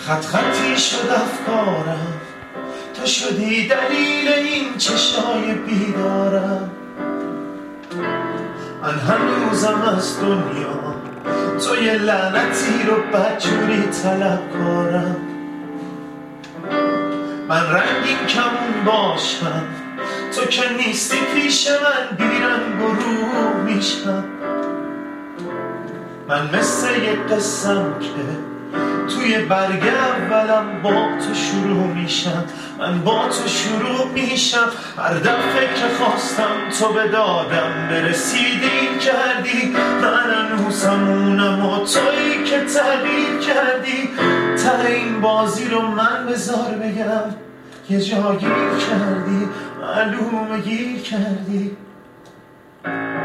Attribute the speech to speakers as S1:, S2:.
S1: خط خطی شد افکارم، تو شدی دلیل این چشای بیدارم. من هنوزم از دنیا تو یه لعنتی رو بدجوری طلب کارم. من رنگین کمون باشم، تو که نیستی پیش من بیرنگ و رو میشم. من مثل یه قسم که توی برگ اولم با تو شروع میشم. من با تو شروع میشم، هر دفعه که خواستم تو به دادم برسیدی کردی. من هنوزم اونم و تویی که تغییر کردی. ته این بازی رو من بذار بگم یه جا گیر کردی، معلومه گیر کردی.